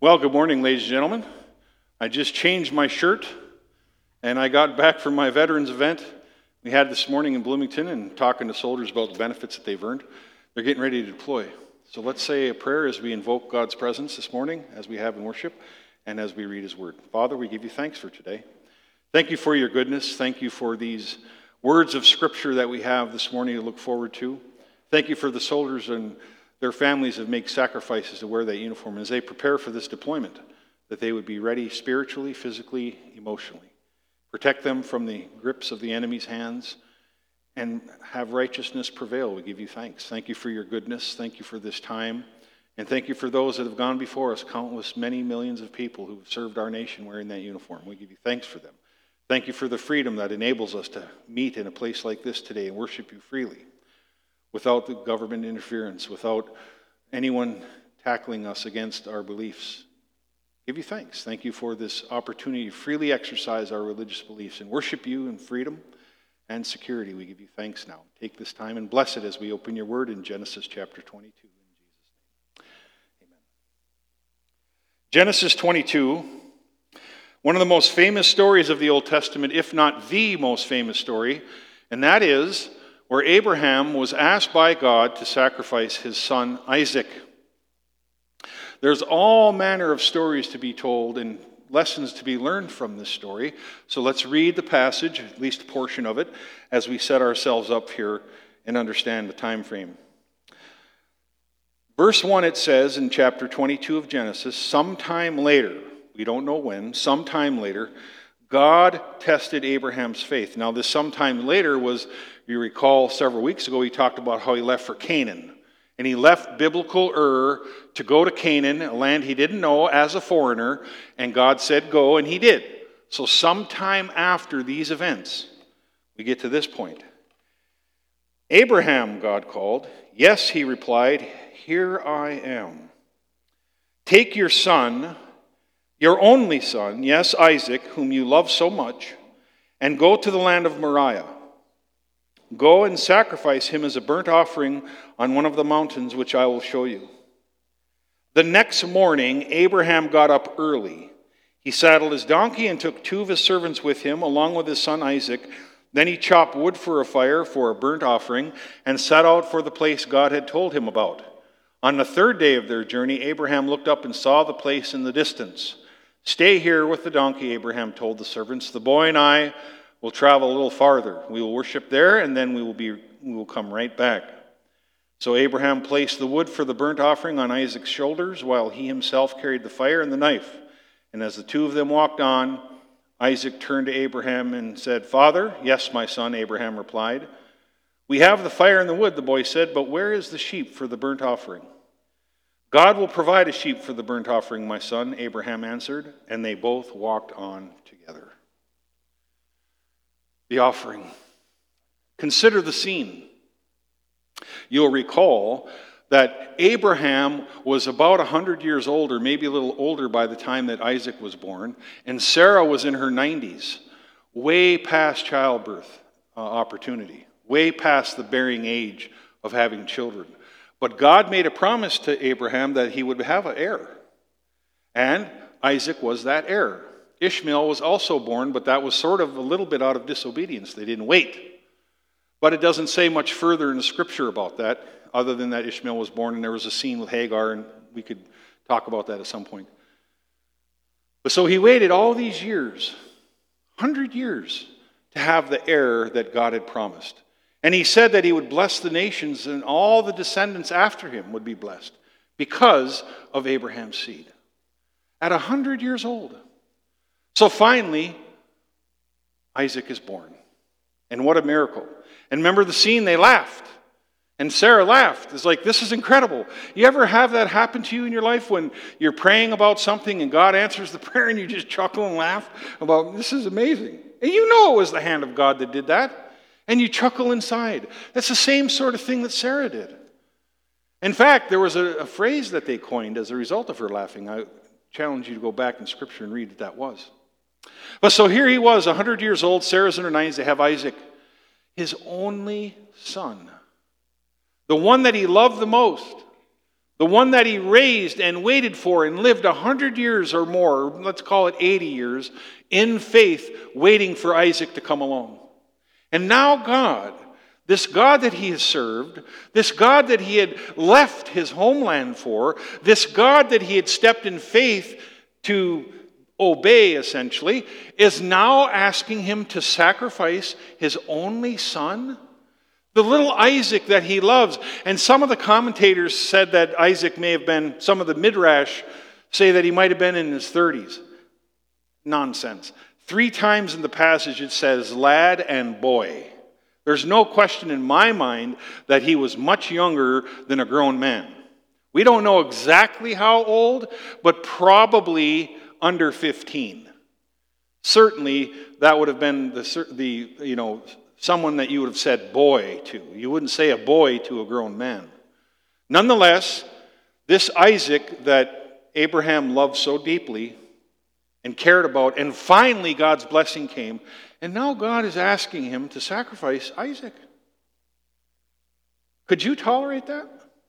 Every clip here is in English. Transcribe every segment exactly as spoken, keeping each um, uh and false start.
Well, good morning, ladies and gentlemen. I just changed my shirt, and I got back from my veterans event we had this morning in Bloomington and talking to soldiers about the benefits that they've earned. They're getting ready to deploy. So let's say a prayer as we invoke God's presence this morning, as we have in worship, and as we read His Word. Father, we give you thanks for today. Thank you for your goodness. Thank you for these words of Scripture that we have this morning to look forward to. Thank you for the soldiers and their families that make sacrifices to wear that uniform as they prepare for this deployment, that they would be ready spiritually, physically, emotionally. Protect them from the grips of the enemy's hands and have righteousness prevail. We give you thanks. Thank you for your goodness. Thank you for this time. And thank you for those that have gone before us, countless, many millions of people who have served our nation wearing that uniform. We give you thanks for them. Thank you for the freedom that enables us to meet in a place like this today and worship you freely, without the government interference, without anyone tackling us against our beliefs. Give you thanks. Thank you for this opportunity to freely exercise our religious beliefs and worship you in freedom and security. We give you thanks now. Take this time and bless it as we open your word in Genesis chapter twenty-two. In Jesus' name, amen. Genesis twenty-two, one of the most famous stories of the Old Testament, if not the most famous story, and that is where Abraham was asked by God to sacrifice his son Isaac. There's all manner of stories to be told and lessons to be learned from this story. So let's read the passage, at least a portion of it, as we set ourselves up here and understand the time frame. Verse one, it says in chapter twenty-two of Genesis, sometime later, we don't know when, sometime later, God tested Abraham's faith. Now, this sometime later was, you recall several weeks ago, he talked about how he left for Canaan. And he left biblical Ur to go to Canaan, a land he didn't know, as a foreigner. And God said, go, and he did. So sometime after these events, we get to this point. Abraham, God called. Yes, he replied, here I am. Take your son, your only son, yes, Isaac, whom you love so much, and go to the land of Moriah. Go and sacrifice him as a burnt offering on one of the mountains which I will show you. The next morning, Abraham got up early. He saddled his donkey and took two of his servants with him, along with his son Isaac. Then he chopped wood for a fire for a burnt offering and set out for the place God had told him about. On the third day of their journey, Abraham looked up and saw the place in the distance. Stay here with the donkey, Abraham told the servants. The boy and I will travel a little farther. We will worship there, and then we will be we will come right back. So Abraham placed the wood for the burnt offering on Isaac's shoulders, while he himself carried the fire and the knife. And as the two of them walked on, Isaac turned to Abraham and said, Father, yes, my son, Abraham replied. We have the fire and the wood, the boy said, but where is the sheep for the burnt offering? God will provide a sheep for the burnt offering, my son, Abraham answered, and they both walked on together. The offering. Consider the scene. You'll recall that Abraham was about one hundred years old, or maybe a little older by the time that Isaac was born, and Sarah was in her nineties, way past childbirth uh, opportunity, way past the bearing age of having children. But God made a promise to Abraham that he would have an heir, and Isaac was that heir. Ishmael was also born, but that was sort of a little bit out of disobedience. They didn't wait. But it doesn't say much further in the scripture about that, other than that Ishmael was born and there was a scene with Hagar, and we could talk about that at some point. But so he waited all these years, one hundred years, to have the heir that God had promised. And he said that he would bless the nations and all the descendants after him would be blessed because of Abraham's seed. At one hundred years old. So finally, Isaac is born. And what a miracle. And remember the scene, they laughed. And Sarah laughed. It's like, this is incredible. You ever have that happen to you in your life when you're praying about something and God answers the prayer and you just chuckle and laugh about, this is amazing. And you know it was the hand of God that did that. And you chuckle inside. That's the same sort of thing that Sarah did. In fact, there was a, a phrase that they coined as a result of her laughing. I challenge you to go back in Scripture and read what that was. But so here he was, one hundred years old, Sarah's in her nineties, they have Isaac, his only son. The one that he loved the most, the one that he raised and waited for and lived a hundred years or more, let's call it eighty years, in faith, waiting for Isaac to come along. And now God, this God that he has served, this God that he had left his homeland for, this God that he had stepped in faith to obey, essentially, is now asking him to sacrifice his only son, the little Isaac that he loves. And some of the commentators said that Isaac may have been, some of the Midrash say that he might have been in his thirties. Nonsense. Three times in the passage it says lad and boy. There's no question in my mind that he was much younger than a grown man. We don't know exactly how old, but probably under fifteen. Certainly, that would have been the, the you know, someone that you would have said boy to. You wouldn't say a boy to a grown man. Nonetheless, this Isaac that Abraham loved so deeply and cared about, and finally God's blessing came, and now God is asking him to sacrifice Isaac. Could you tolerate that?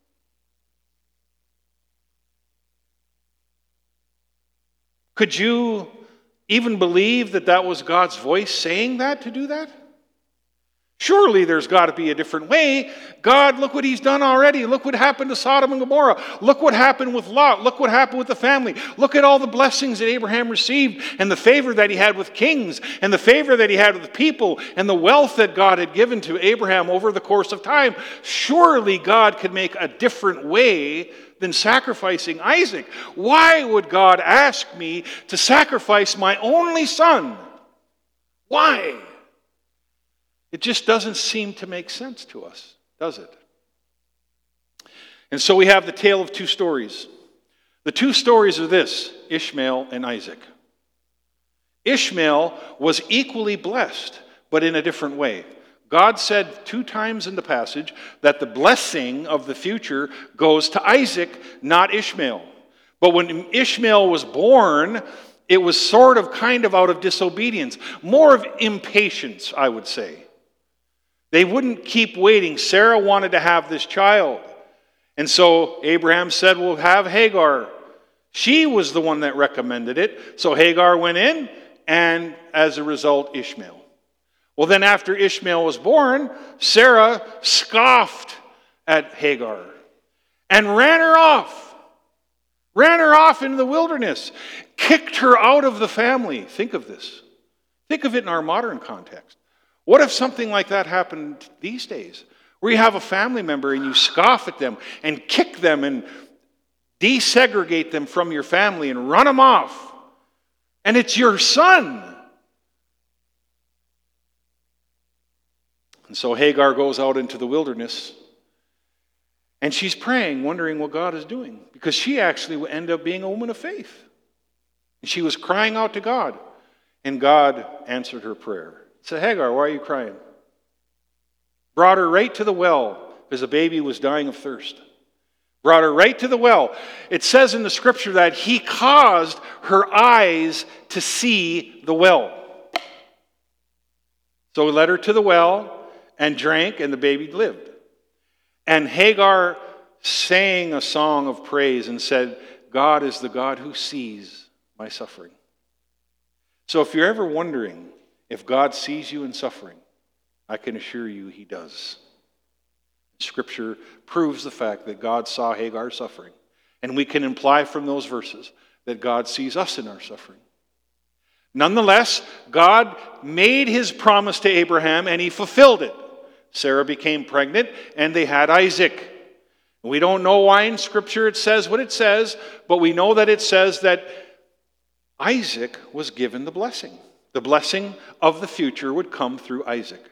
Could you even believe that that was God's voice saying that, to do that? Surely there's got to be a different way. God, look what he's done already. Look what happened to Sodom and Gomorrah. Look what happened with Lot. Look what happened with the family. Look at all the blessings that Abraham received, and the favor that he had with kings, and the favor that he had with people, and the wealth that God had given to Abraham over the course of time. Surely God could make a different way than sacrificing Isaac. Why would God ask me to sacrifice my only son? Why? It just doesn't seem to make sense to us, does it? And so we have the tale of two stories. The two stories are this: Ishmael and Isaac. Ishmael was equally blessed, but in a different way. God said two times in the passage that the blessing of the future goes to Isaac, not Ishmael. But when Ishmael was born, it was sort of kind of out of disobedience, more of impatience, I would say. They wouldn't keep waiting. Sarah wanted to have this child. And so Abraham said, we'll have Hagar. She was the one that recommended it. So Hagar went in, and as a result, Ishmael. Well, then after Ishmael was born, Sarah scoffed at Hagar and ran her off. Ran her off into the wilderness. Kicked her out of the family. Think of this. Think of it in our modern context. What if something like that happened these days, where you have a family member and you scoff at them and kick them and desegregate them from your family and run them off, and it's your son? And so Hagar goes out into the wilderness, and she's praying, wondering what God is doing, because she actually would end up being a woman of faith. And she was crying out to God, and God answered her prayer. He said, Hagar, why are you crying? Brought her right to the well, because the baby was dying of thirst. Brought her right to the well. It says in the scripture that he caused her eyes to see the well. So he led her to the well and drank, and the baby lived. And Hagar sang a song of praise and said, God is the God who sees my suffering. So if you're ever wondering if God sees you in suffering, I can assure you he does. Scripture proves the fact that God saw Hagar suffering. And we can imply from those verses that God sees us in our suffering. Nonetheless, God made his promise to Abraham and he fulfilled it. Sarah became pregnant and they had Isaac. We don't know why in Scripture it says what it says, but we know that it says that Isaac was given the blessing. The blessing of the future would come through Isaac.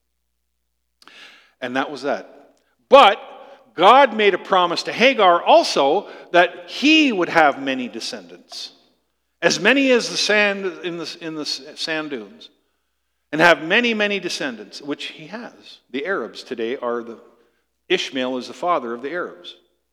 And that was that. But God made a promise to Hagar also that he would have many descendants, as many as the sand in the, in the sand dunes, and have many, many descendants, which he has. The Arabs today are the, Ishmael is the father of the Arabs.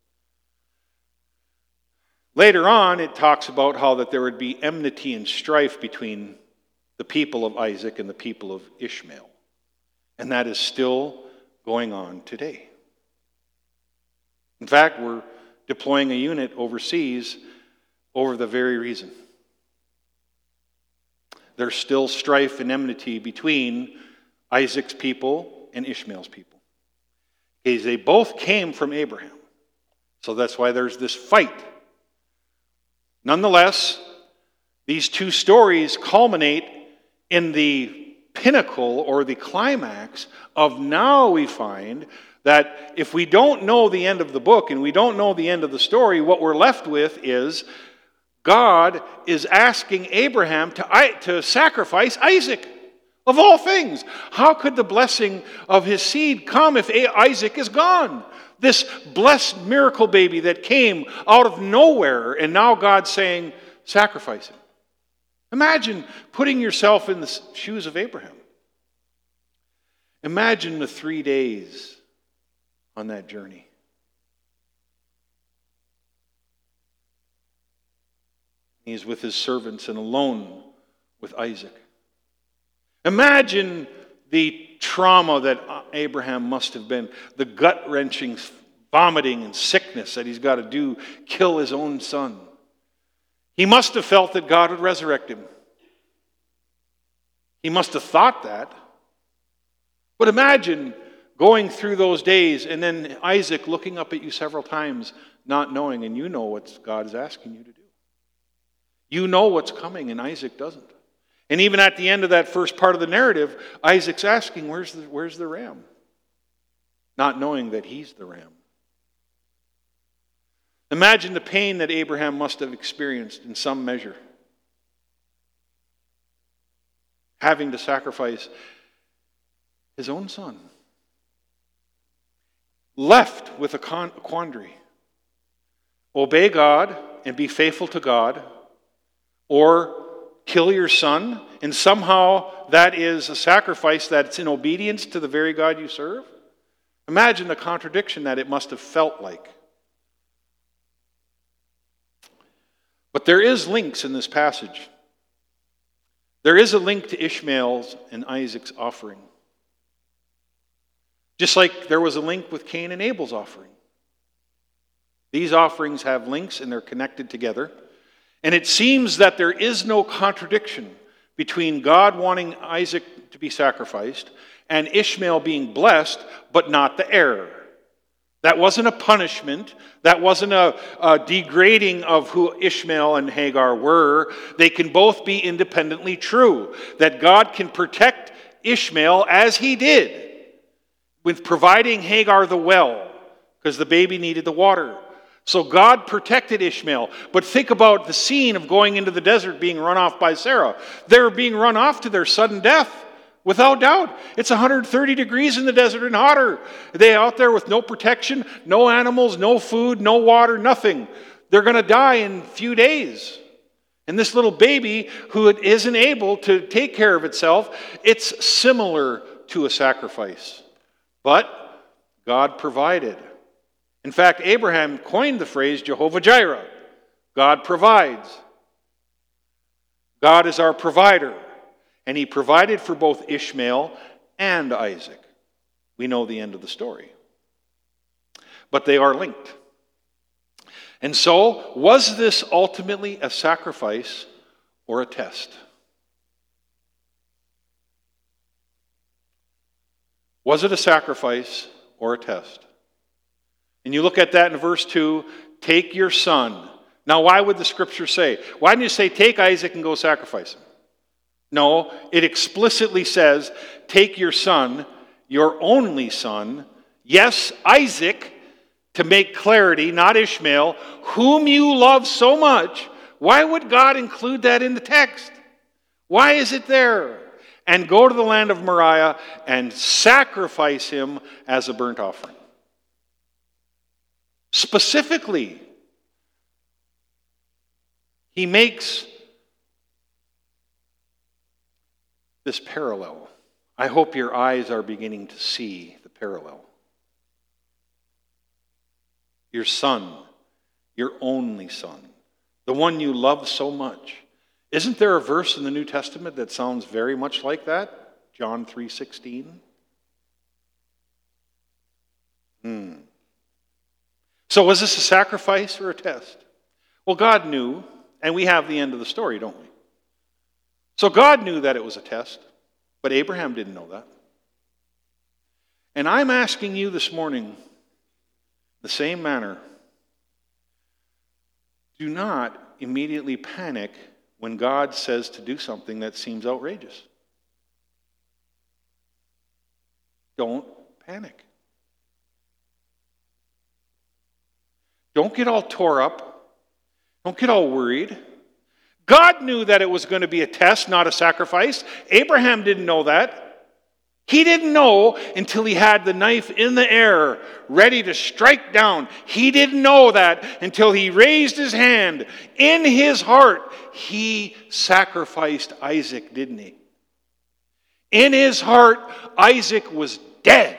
Later on, it talks about how that there would be enmity and strife between the people of Isaac and the people of Ishmael. And that is still going on today. In fact, we're deploying a unit overseas over the very reason. There's still strife and enmity between Isaac's people and Ishmael's people. Okay, they both came from Abraham. So that's why there's this fight. Nonetheless, these two stories culminate in the pinnacle or the climax of now we find that if we don't know the end of the book and we don't know the end of the story, what we're left with is God is asking Abraham to, to sacrifice Isaac. Of all things, how could the blessing of his seed come if Isaac is gone? This blessed miracle baby that came out of nowhere, and now God's saying, sacrifice him. Imagine putting yourself in the shoes of Abraham. Imagine the three days on that journey. He's with his servants and alone with Isaac. Imagine the trauma that Abraham must have been, the gut-wrenching vomiting and sickness that he's got to do, kill his own son. He must have felt that God would resurrect him. He must have thought that. But imagine going through those days and then Isaac looking up at you several times, not knowing, and you know what God is asking you to do. You know what's coming, and Isaac doesn't. And even at the end of that first part of the narrative, Isaac's asking, where's the, where's the ram? Not knowing that he's the ram. Imagine the pain that Abraham must have experienced in some measure. Having to sacrifice his own son. Left with a quandary. Obey God and be faithful to God, or kill your son, and somehow that is a sacrifice that's in obedience to the very God you serve? Imagine the contradiction that it must have felt like. But there is links in this passage. There is a link to Ishmael's and Isaac's offering. Just like there was a link with Cain and Abel's offering. These offerings have links and they're connected together. And it seems that there is no contradiction between God wanting Isaac to be sacrificed and Ishmael being blessed, but not the heir. That wasn't a punishment. That wasn't a, a degrading of who Ishmael and Hagar were. They can both be independently true. That God can protect Ishmael as he did with providing Hagar the well, because the baby needed the water. So God protected Ishmael. But think about the scene of going into the desert being run off by Sarah. They're being run off to their sudden death, without doubt. It's one hundred thirty degrees in the desert and hotter. They're out there with no protection, no animals, no food, no water, nothing. They're going to die in a few days. And this little baby who isn't able to take care of itself, it's similar to a sacrifice. But God provided. In fact, Abraham coined the phrase Jehovah Jireh. God provides. God is our provider. And he provided for both Ishmael and Isaac. We know the end of the story. But they are linked. And so, was this ultimately a sacrifice or a test? Was it a sacrifice or a test? And you look at that in verse two, take your son. Now, why would the scripture say? Why didn't you say, take Isaac and go sacrifice him? No, it explicitly says, take your son, your only son, yes, Isaac, to make clarity, not Ishmael, whom you love so much. Why would God include that in the text? Why is it there? And go to the land of Moriah and sacrifice him as a burnt offering. Specifically, he makes this parallel. I hope your eyes are beginning to see the parallel. Your son, your only son, the one you love so much. Isn't there a verse in the New Testament that sounds very much like that? John three sixteen. Hmm. So was this a sacrifice or a test? Well, God knew, and we have the end of the story, don't we? So God knew that it was a test, but Abraham didn't know that. And I'm asking you this morning, the same manner, do not immediately panic when God says to do something that seems outrageous. Don't panic. Don't get all tore up. Don't get all worried. God knew that it was going to be a test, not a sacrifice. Abraham didn't know that. He didn't know until he had the knife in the air, ready to strike down. He didn't know that until he raised his hand. In his heart, he sacrificed Isaac, didn't he? In his heart, Isaac was dead.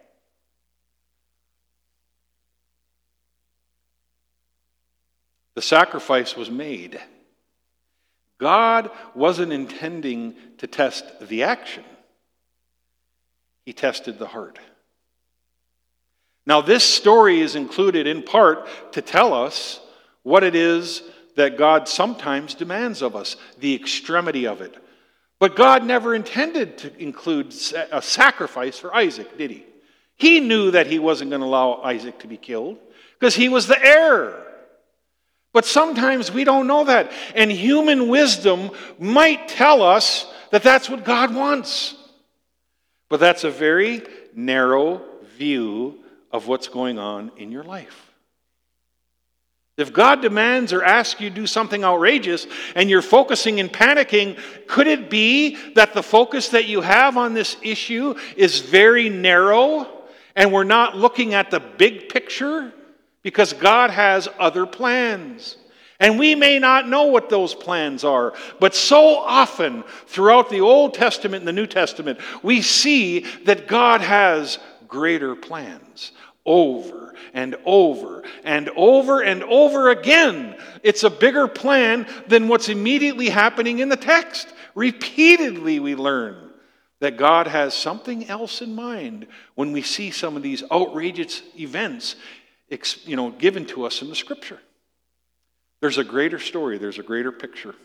The sacrifice was made. God wasn't intending to test the action. He tested the heart. Now, this story is included in part to tell us what it is that God sometimes demands of us, the extremity of it. But God never intended to include a sacrifice for Isaac, did he? He knew that he wasn't going to allow Isaac to be killed because he was the heir. But sometimes we don't know that. And human wisdom might tell us that that's what God wants. But that's a very narrow view of what's going on in your life. If God demands or asks you to do something outrageous and you're focusing and panicking, could it be that the focus that you have on this issue is very narrow and we're not looking at the big picture? Because God has other plans. And we may not know what those plans are. But so often throughout the Old Testament and the New Testament, we see that God has greater plans over and over and over and over again. It's a bigger plan than what's immediately happening in the text. Repeatedly we learn that God has something else in mind when we see some of these outrageous events, you know, given to us in the Scripture. There's a greater story. There's a greater picture.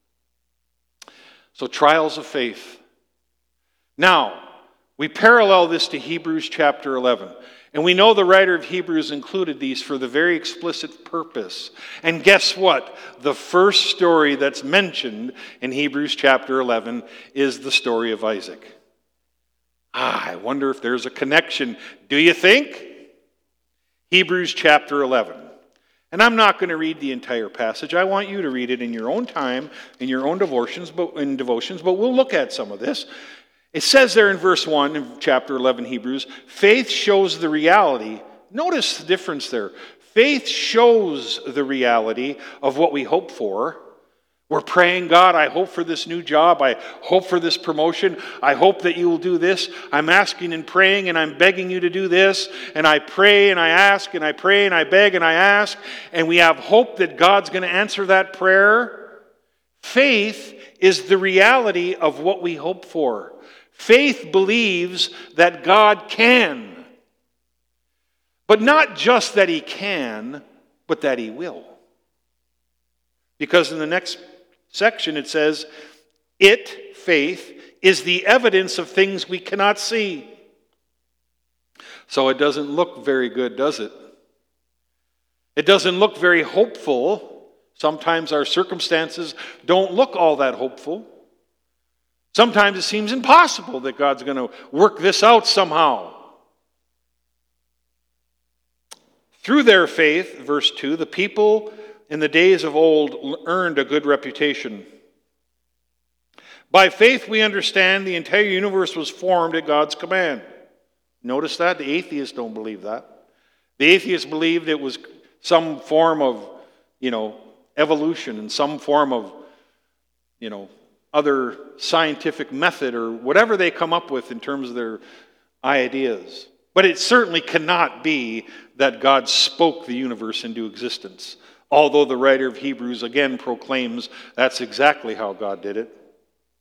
So trials of faith. Now, we parallel this to Hebrews chapter eleven. And we know the writer of Hebrews included these for the very explicit purpose. And guess what? The first story that's mentioned in Hebrews chapter eleven is the story of Isaac. Ah, I wonder if there's a connection. Do you think? Hebrews chapter eleven. And I'm not going to read the entire passage. I want you to read it in your own time, in your own devotions, but in devotions, but we'll look at some of this. It says there in verse one in chapter eleven Hebrews, faith shows the reality. Notice the difference there. Faith shows the reality of what we hope for. We're praying, God, I hope for this new job. I hope for this promotion. I hope that you will do this. I'm asking and praying and I'm begging you to do this. And I pray and I ask and I pray and I beg and I ask. And we have hope that God's going to answer that prayer. Faith is the reality of what we hope for. Faith believes that God can. But not just that he can, but that he will. Because in the next section it says, it, faith, is the evidence of things we cannot see. So it doesn't look very good, does it? It doesn't look very hopeful. Sometimes our circumstances don't look all that hopeful. Sometimes it seems impossible that God's going to work this out somehow. Through their faith, verse two, the people in the days of old earned a good reputation. By faith we understand the entire universe was formed at God's command. Notice that? The atheists don't believe that. The atheists believed it was some form of, you know, evolution and some form of, you know, other scientific method or whatever they come up with in terms of their ideas. But it certainly cannot be that God spoke the universe into existence. Although the writer of Hebrews again proclaims that's exactly how God did it.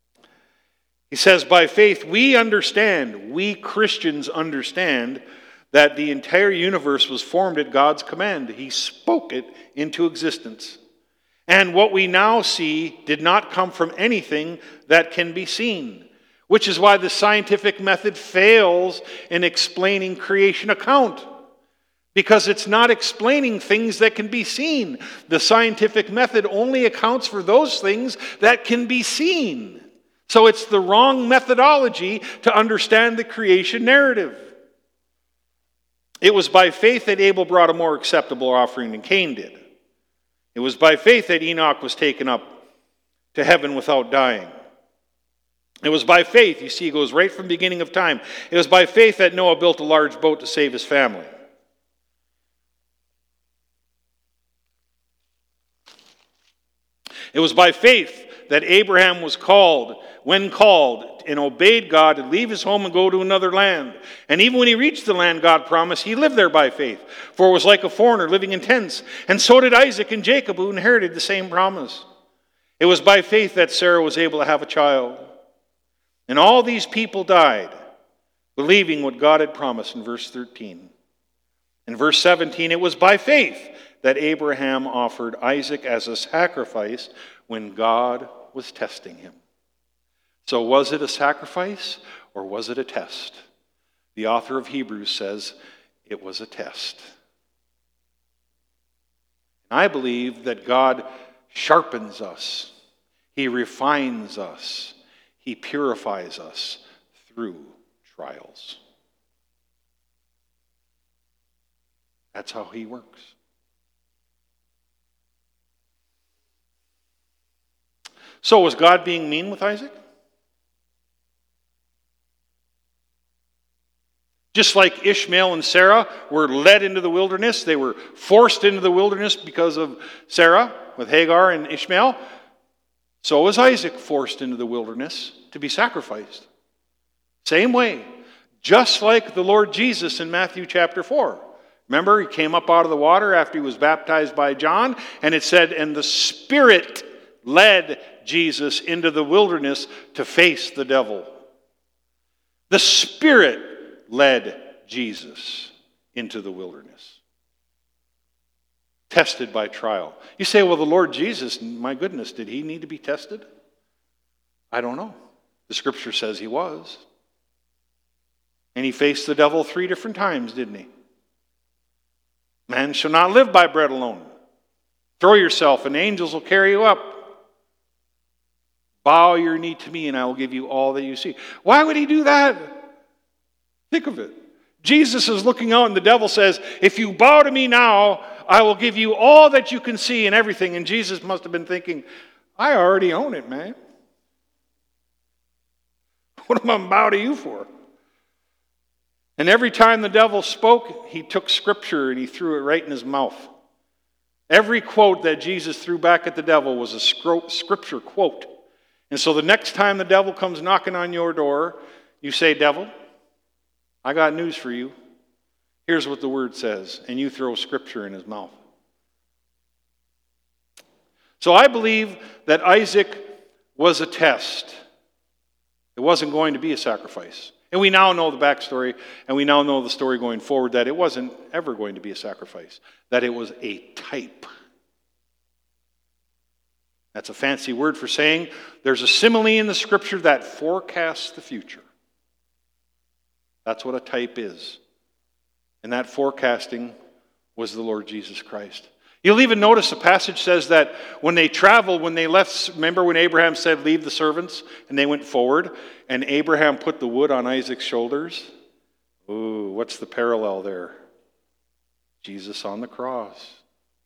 He says, by faith we understand, we Christians understand, that the entire universe was formed at God's command. He spoke it into existence. And what we now see did not come from anything that can be seen, which is why the scientific method fails in explaining creation account, because it's not explaining things that can be seen. The scientific method only accounts for those things that can be seen. So it's the wrong methodology to understand the creation narrative. It was by faith that Abel brought a more acceptable offering than Cain did. It was by faith that Enoch was taken up to heaven without dying. It was by faith, you see, it goes right from the beginning of time. It was by faith that Noah built a large boat to save his family. It was by faith that Abraham was called, when called, and obeyed God to leave his home and go to another land. And even when he reached the land God promised, he lived there by faith, for it was like a foreigner living in tents. And so did Isaac and Jacob, who inherited the same promise. It was by faith that Sarah was able to have a child. And all these people died, believing what God had promised in verse thirteen. In verse seventeen, it was by faith that Abraham offered Isaac as a sacrifice when God was testing him. So was it a sacrifice or was it a test? The author of Hebrews says it was a test. I believe that God sharpens us. He refines us. He purifies us through trials. That's how he works. So was God being mean with Isaac? Just like Ishmael and Sarah were led into the wilderness, they were forced into the wilderness because of Sarah with Hagar and Ishmael, so was Isaac forced into the wilderness to be sacrificed. Same way. Just like the Lord Jesus in Matthew chapter four. Remember, he came up out of the water after he was baptized by John, and it said, and the Spirit led Jesus into the wilderness to face the devil. The Spirit led Jesus into the wilderness. Tested by trial. You say, well, the Lord Jesus, my goodness, did he need to be tested? I don't know. The scripture says he was. And he faced the devil three different times, didn't he? Man shall not live by bread alone. Throw yourself, and angels will carry you up. Bow your knee to me, and I will give you all that you see. Why would he do that? Think of it. Jesus is looking out, and the devil says, if you bow to me now, I will give you all that you can see and everything. And Jesus must have been thinking, I already own it, man. What am I going to bow to you for? And every time the devil spoke, he took scripture and he threw it right in his mouth. Every quote that Jesus threw back at the devil was a scripture quote. And so the next time the devil comes knocking on your door, you say, devil, I got news for you. Here's what the word says. And you throw scripture in his mouth. So I believe that Isaac was a test. It wasn't going to be a sacrifice. And we now know the backstory, and we now know the story going forward, that it wasn't ever going to be a sacrifice. That it was a type. That's a fancy word for saying there's a simile in the scripture that forecasts the future. That's what a type is. And that forecasting was the Lord Jesus Christ. You'll even notice the passage says that when they traveled, when they left, remember when Abraham said, leave the servants, and they went forward, and Abraham put the wood on Isaac's shoulders? Ooh, what's the parallel there? Jesus on the cross.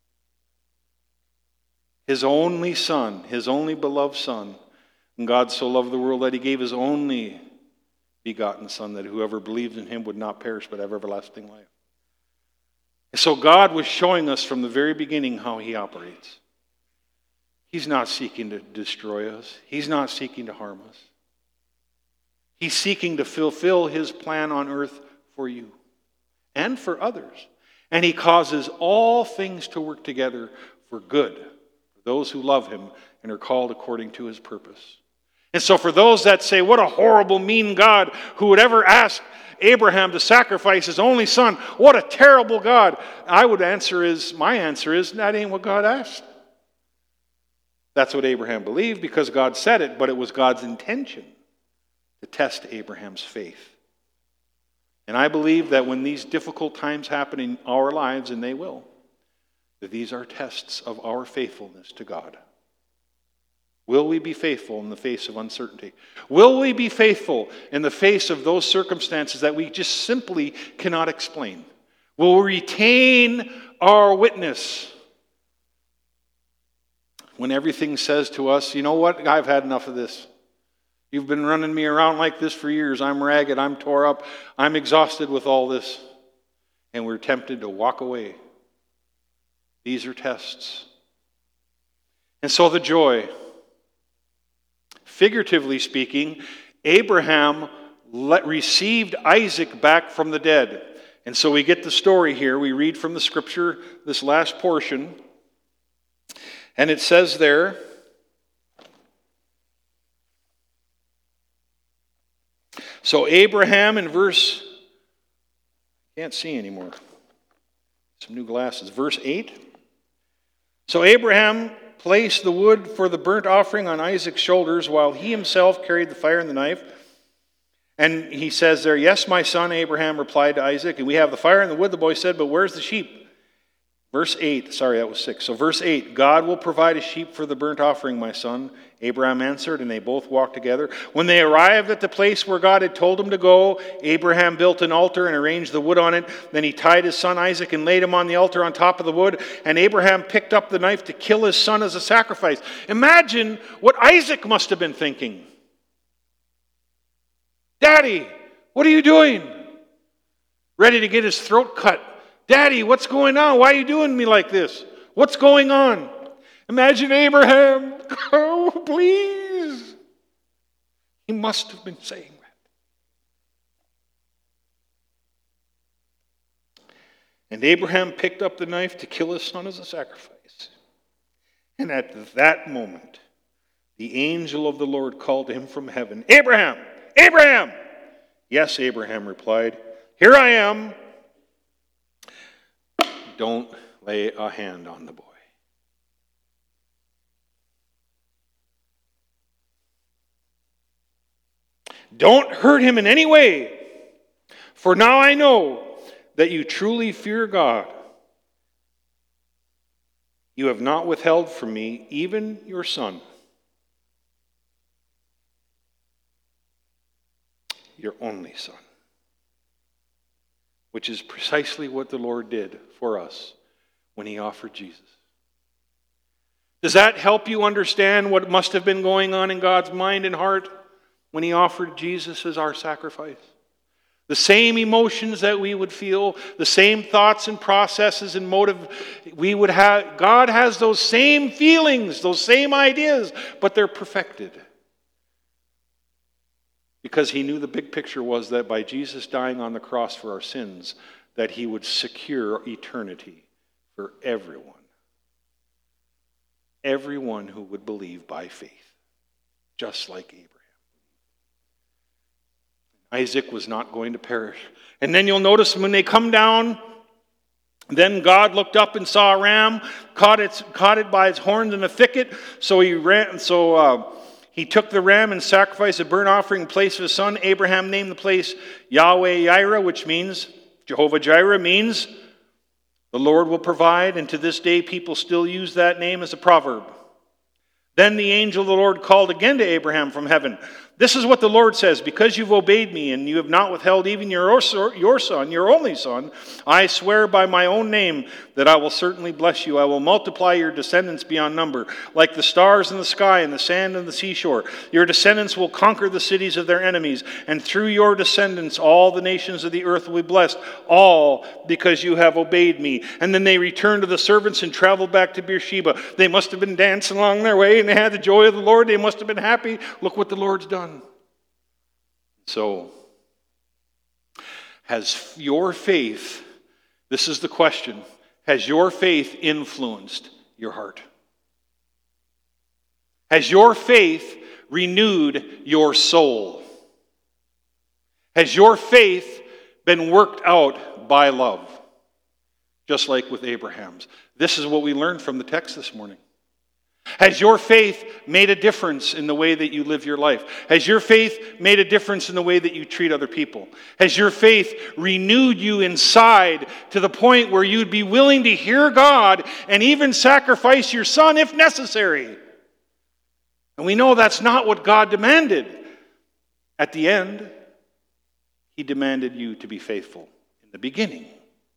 His only son, his only beloved son. And God so loved the world that he gave his only begotten son, that whoever believed in him would not perish but have everlasting life. So God was showing us from the very beginning how he operates. He's not seeking to destroy us. He's not seeking to harm us. He's seeking to fulfill his plan on earth for you and for others. And he causes all things to work together for good, for those who love him and are called according to his purpose. And so for those that say, what a horrible, mean God who would ever ask Abraham to sacrifice his only son, what a terrible God, I would answer is, my answer is, that ain't what God asked. That's what Abraham believed because God said it, but it was God's intention to test Abraham's faith. And I believe that when these difficult times happen in our lives, and they will, that these are tests of our faithfulness to God. Will we be faithful in the face of uncertainty? Will we be faithful in the face of those circumstances that we just simply cannot explain? Will we retain our witness when everything says to us, you know what, I've had enough of this. You've been running me around like this for years. I'm ragged, I'm tore up, I'm exhausted with all this. And we're tempted to walk away. These are tests. And so the joy, figuratively speaking, Abraham let, received Isaac back from the dead. And so we get the story here. We read from the scripture, this last portion. And it says there, so Abraham in verse, can't see anymore, some new glasses, verse eight. So Abraham placed the wood for the burnt offering on Isaac's shoulders while he himself carried the fire and the knife. And he says there, yes, my son, Abraham replied to Isaac, and we have the fire and the wood, the boy said, but where's the sheep? Verse eight, sorry, that was six. So verse eight, God will provide a sheep for the burnt offering, my son. Abraham answered, and they both walked together. When they arrived at the place where God had told him to go, Abraham built an altar and arranged the wood on it. Then he tied his son Isaac and laid him on the altar on top of the wood. And Abraham picked up the knife to kill his son as a sacrifice. Imagine what Isaac must have been thinking. Daddy, what are you doing? Ready to get his throat cut. Daddy, what's going on? Why are you doing me like this? What's going on? Imagine Abraham. Oh, please. He must have been saying that. And Abraham picked up the knife to kill his son as a sacrifice. And at that moment, the angel of the Lord called to him from heaven, Abraham, Abraham! Yes, Abraham replied, here I am. Don't lay a hand on the boy. Don't hurt him in any way, for now I know that you truly fear God. You have not withheld from me even your son, your only son. Which is precisely what the Lord did for us when he offered Jesus. Does that help you understand what must have been going on in God's mind and heart when he offered Jesus as our sacrifice? The same emotions that we would feel, the same thoughts and processes and motive we would have. God has those same feelings, those same ideas, but they're perfected. Because he knew the big picture was that by Jesus dying on the cross for our sins, that he would secure eternity for everyone. Everyone who would believe by faith, just like Abraham. Isaac was not going to perish. And then you'll notice when they come down, then God looked up and saw a ram, caught it, caught it by its horns in a thicket. So he ran. So uh, he took the ram and sacrificed a burnt offering in place of his son. Abraham named the place Yahweh Jireh, which means Jehovah Jireh means the Lord will provide. And to this day, people still use that name as a proverb. Then the angel of the Lord called again to Abraham from heaven. This is what the Lord says, because you've obeyed me and you have not withheld even your, your son, your only son, I swear by my own name that I will certainly bless you. I will multiply your descendants beyond number, like the stars in the sky and the sand on the seashore. Your descendants will conquer the cities of their enemies, and through your descendants all the nations of the earth will be blessed, all because you have obeyed me. And then they returned to the servants and traveled back to Beersheba. They must have been dancing along their way, and they had the joy of the Lord. They must have been happy. Look what the Lord's done. So, has your faith, this is the question, has your faith influenced your heart? Has your faith renewed your soul? Has your faith been worked out by love? Just like with Abraham's. This is what we learned from the text this morning. Has your faith made a difference in the way that you live your life? Has your faith made a difference in the way that you treat other people? Has your faith renewed you inside to the point where you'd be willing to hear God and even sacrifice your son if necessary? And we know that's not what God demanded. At the end, he demanded you to be faithful in the beginning.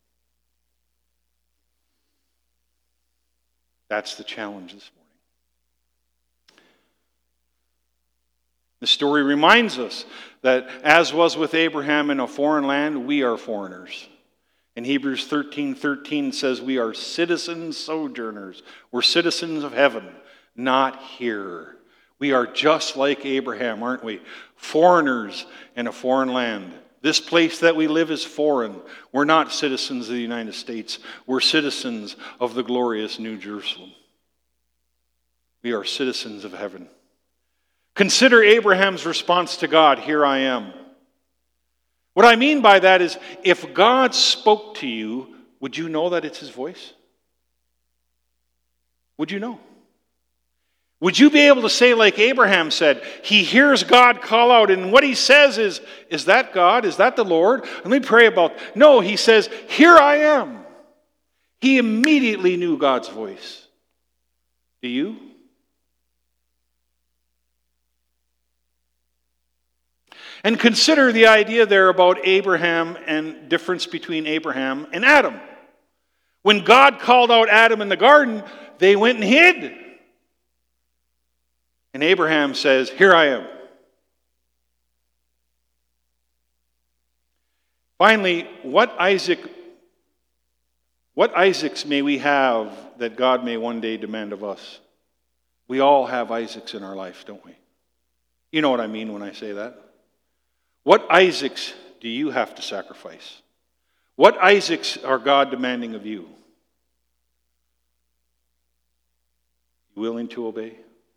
That's the challenge this morning. The story reminds us that as was with Abraham in a foreign land, we are foreigners. In Hebrews thirteen thirteen says we are citizens, sojourners. We're citizens of heaven, not here. We are just like Abraham, aren't we? Foreigners in a foreign land. This place that we live is foreign. We're not citizens of the United States. We're citizens of the glorious New Jerusalem. We are citizens of heaven. Consider Abraham's response to God, "Here I am." What I mean by that is, if God spoke to you, would you know that it's his voice? Would you know? Would you be able to say like Abraham said, he hears God call out, and what he says is, is that God? Is that the Lord? Let me pray about... No, he says, "Here I am." He immediately knew God's voice. Do you? And consider the idea there about Abraham and difference between Abraham and Adam. When God called out Adam in the garden, they went and hid. And Abraham says, "Here I am." Finally, what Isaac, what Isaacs may we have that God may one day demand of us? We all have Isaacs in our life, don't we? You know what I mean when I say that. What Isaacs do you have to sacrifice? What Isaacs are God demanding of you? You willing to obey?